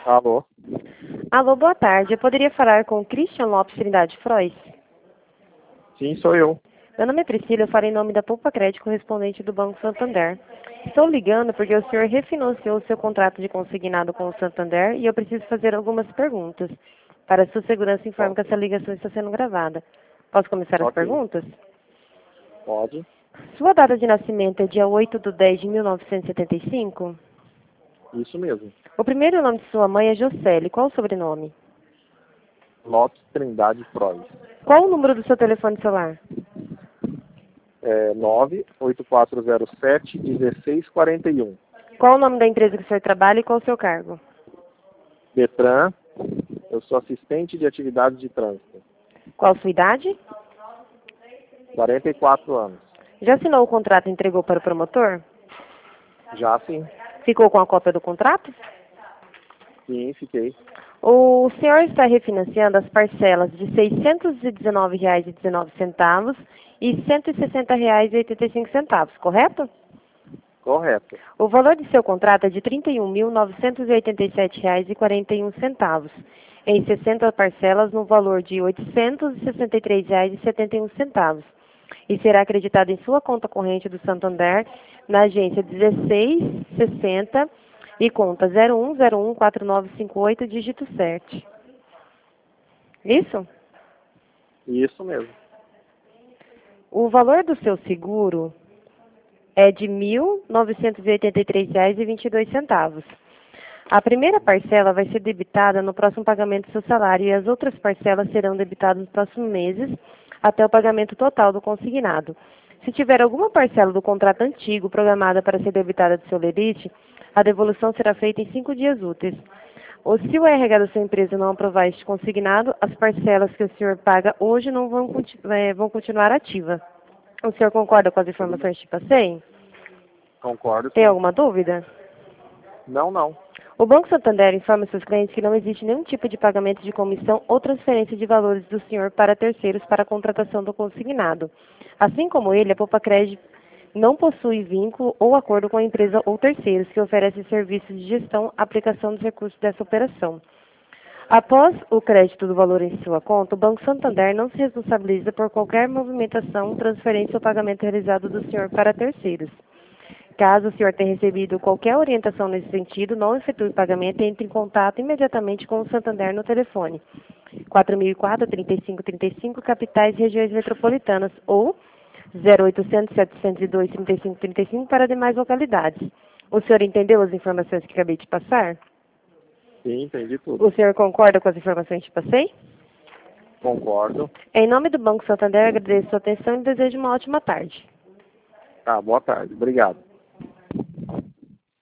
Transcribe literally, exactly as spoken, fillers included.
Alô? Alô, boa tarde. Eu poderia falar com o Christian Lopes Trindade Frois? Sim, sou eu. Meu nome é Priscila, eu falo em nome da Poupa Crédito, correspondente do Banco Santander. Estou ligando porque o senhor refinanciou o seu contrato de consignado com o Santander e eu preciso fazer algumas perguntas. Para sua segurança, informo que essa ligação está sendo gravada. Posso começar as Ok, perguntas? pode. Sua data de nascimento é dia oito de dez de mil novecentos e setenta e cinco? Isso mesmo. O primeiro nome de sua mãe é Jocely. Qual o sobrenome? Lopes Trindade Freud. Qual o número do seu telefone celular? É nove oito quatro zero sete um seis quatro um. Qual o nome da empresa que o senhor trabalha e qual o seu cargo? Detran, eu sou assistente de atividades de trânsito. Qual a sua idade? quarenta e quatro anos. Já assinou o contrato e entregou para o promotor? Já sim. Ficou com a cópia do contrato? Sim, fiquei. O senhor está refinanciando as parcelas de seiscentos e dezenove reais e dezenove centavos e cento e sessenta reais e oitenta e cinco centavos, correto? Correto. O valor de seu contrato é de trinta e um mil novecentos e oitenta e sete reais e quarenta e um centavos, em sessenta parcelas no valor de oitocentos e sessenta e três reais e setenta e um centavos, e será acreditado em sua conta corrente do Santander na agência dezesseis sessenta e conta zero um zero um quatro nove cinco oito, dígito sete. Isso? Isso mesmo. O valor do seu seguro é de mil novecentos e oitenta e três reais e vinte e dois centavos. A primeira parcela vai ser debitada no próximo pagamento do seu salário e as outras parcelas serão debitadas nos próximos meses até o pagamento total do consignado. Se tiver alguma parcela do contrato antigo programada para ser debitada do seu limite, a devolução será feita em cinco dias úteis. Ou se o R H da sua empresa não aprovar este consignado, as parcelas que o senhor paga hoje não vão, eh, vão continuar ativas. O senhor concorda com as informações que passei? Concordo, Tem sim. alguma dúvida? Não, não. O Banco Santander informa seus clientes que não existe nenhum tipo de pagamento de comissão ou transferência de valores do senhor para terceiros para a contratação do consignado. Assim como ele, a Poupa Crédito não possui vínculo ou acordo com a empresa ou terceiros que oferecem serviços de gestão, aplicação dos recursos dessa operação. Após o crédito do valor em sua conta, o Banco Santander não se responsabiliza por qualquer movimentação, transferência ou pagamento realizado do senhor para terceiros. Caso o senhor tenha recebido qualquer orientação nesse sentido, não efetue o pagamento e entre em contato imediatamente com o Santander no telefone quatro mil e quatro, trinta e cinco trinta e cinco, capitais e regiões metropolitanas, ou zero oitocentos, setecentos e dois, trinta e cinco trinta e cinco para demais localidades. O senhor entendeu as informações que acabei de passar? Sim, entendi tudo. O senhor concorda com as informações que passei? Concordo. Em nome do Banco Santander, agradeço a sua atenção e desejo uma ótima tarde. Tá, boa tarde. Obrigado.